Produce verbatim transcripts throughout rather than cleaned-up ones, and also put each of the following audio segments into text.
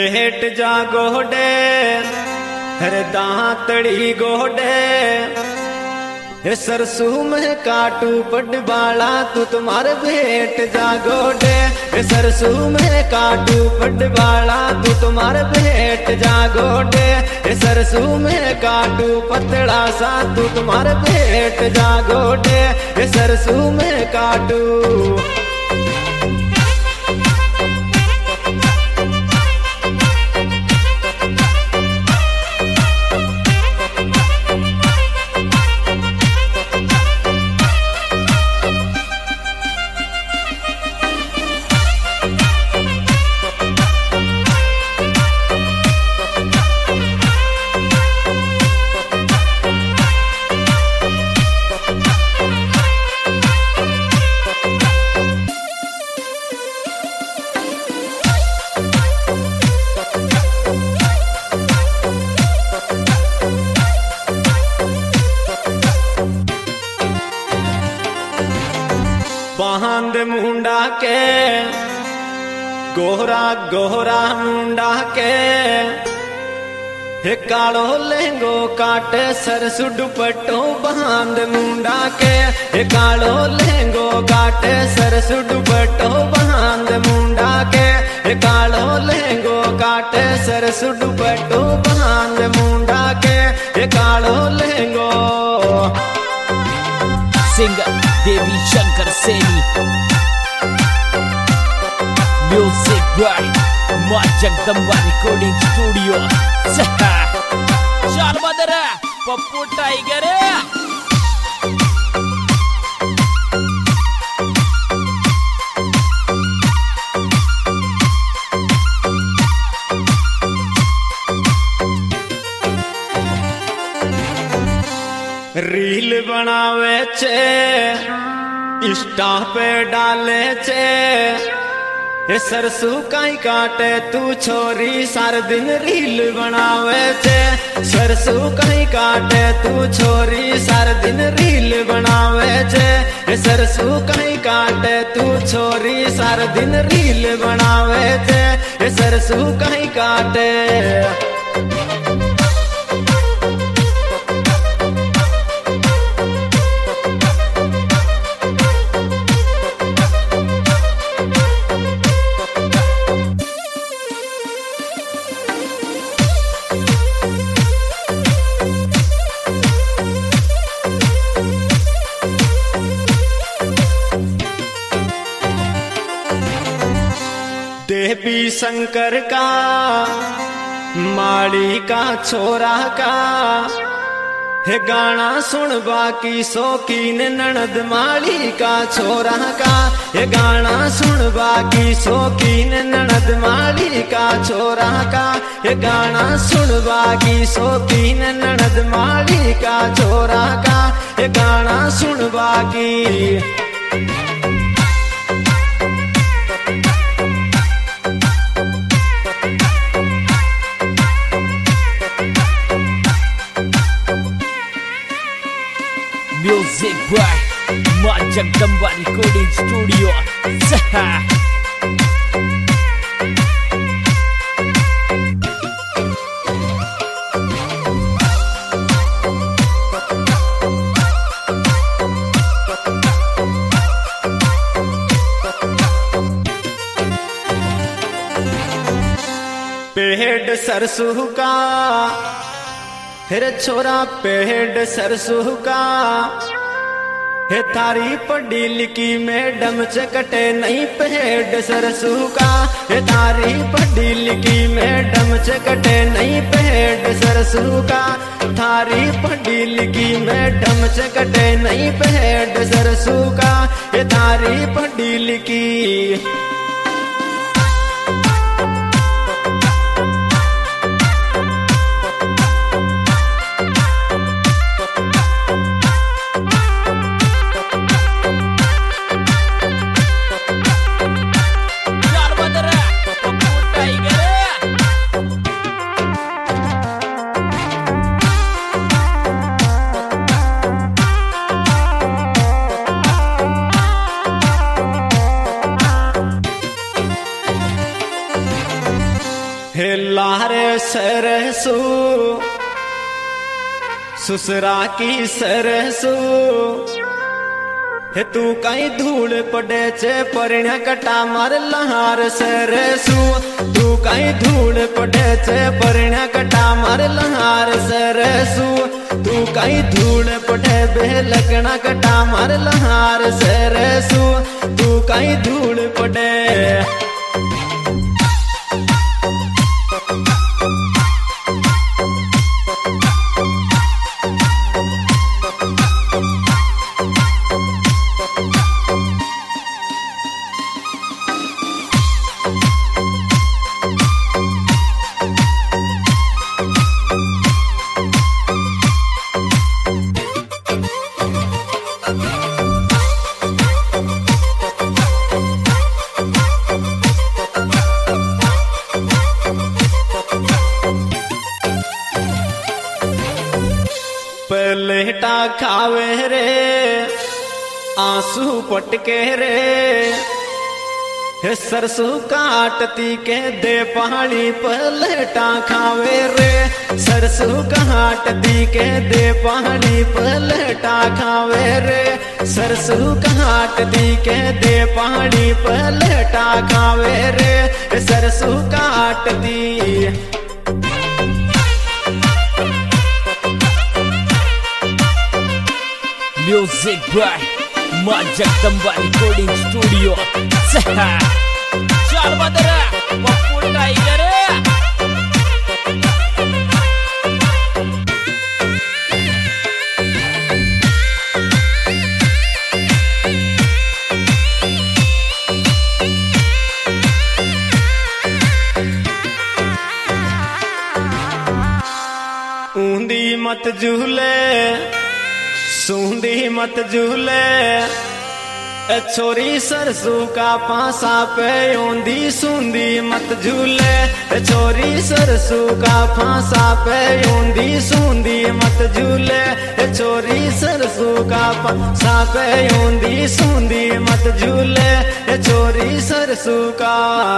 पेट जा गोडे हर दांतड़ी गोडे हे सरसू में काटू पडबाला तू तुम्हारे भेट जा गोडे हे सरसू में काटू पडबाला तू तुम्हारे भेट जा गोडे हे सरसू में काटू पतला सा तू तुम्हारे भेट जा गोडे हे सरसू में काटू। बांध मुंडा के गोहरा गोहरा मुंडा के हे कालो लहंगो काटे सरसु दुपट्टो बांध मुंडा के हे कालो लहंगो काटे सरसु दुपट्टो बांध मुंडा के हे कालो लहंगो काटे सरसु दुपट्टो बांध मुंडा के हे कालो लहंगो। Singer Devi Shankar Saini, music by Maa Jagdamba recording studio. चल बदरा पप्पू टाइगर रील बनावे छे इंस्टा पे डाले छे हे सरसू काई काटे तू छोरी सार दिन रील बनावे छे सरसू काई काटे तू छोरी सार दिन रील बनावे छे हे सरसू काई काटे तू छोरी सार दिन रील बनावे छे हे सरसू काई काटे। देवी शंकर का माड़ी का छोरा का हे गाना सुन बाकी शौकीन ननद माड़ी का छोरा का हे गाना सुन बाकी शौकीन ननद माड़ी का छोरा का हे गाना सुन बाकी शौकीन ननद माड़ी का छोरा का हे गाना सुन बाकी। Music by Maa Jagdamba recording studio. पेड़ सरसू का फिर छोरा पेड़ सरसू का हे थारी पढ़ी लिखी मैडम चकटे नहीं पेड़ सरसू का हे थारी पढ़ी लिखी मैडम चकटे नहीं पेड़ सरसू का थारी पढ़ी लिखी मैडम चकटे नहीं पेड़ सरसू का हे थारी पढ़ी लिखी। सरसू सुसरा की सरसू हे तू कहीं धूल पड़े चे परिण्या कटा मार लहार सरसू तू कहीं धूल पड़े चे परिण्या कटा मार लहार सरसू तू कहीं धूल पड़े बे लगना कटा मार लहार सरसू तू कहीं धूल पड़े पलेटा खावे रे आंसू पटके रे हे सरसू काटती के दे पहाड़ी पलेटा खावे रे सरसू काटती के दे पहाड़ी पलेटा खावे रे सरसू काटती के दे पहाड़ी पलेटा खावे रे सरसू काटती Music by Ma Jagdamba Recording Studio. Chal badara, Pappu Tiger. ऊंधी मत झूले सूंदी मत झूले छोरी सरसू का पासा पे ऊंधी सूंदी मत झूले छोरी सरसू का फांसा पे ऊंधी सूंदी मत झूले छोरी सरसू का फांसा पे ऊंधी सूंदी मत झूले छोरी सरसू का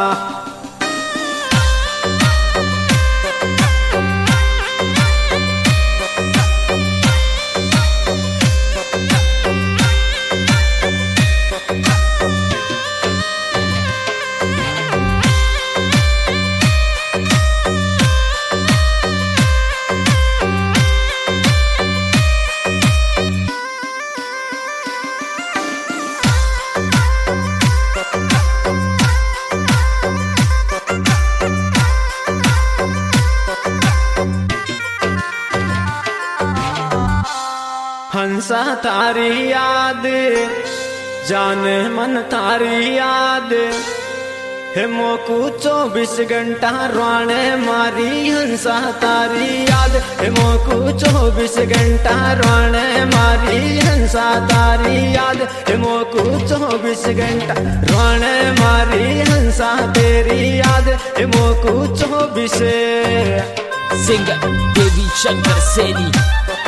हंसा तारी याद जान मन तारी याद हे मोकू चौबीस घंटा रोने मारी हंसा तारी याद हे मोकू चौबीस घंटा रोने मारी हंसा तारी याद हे मोकू चौबीस घंटा रोने मारी हंसा तेरी याद हे मोकू चौबीस Singer Devi Shankar Seni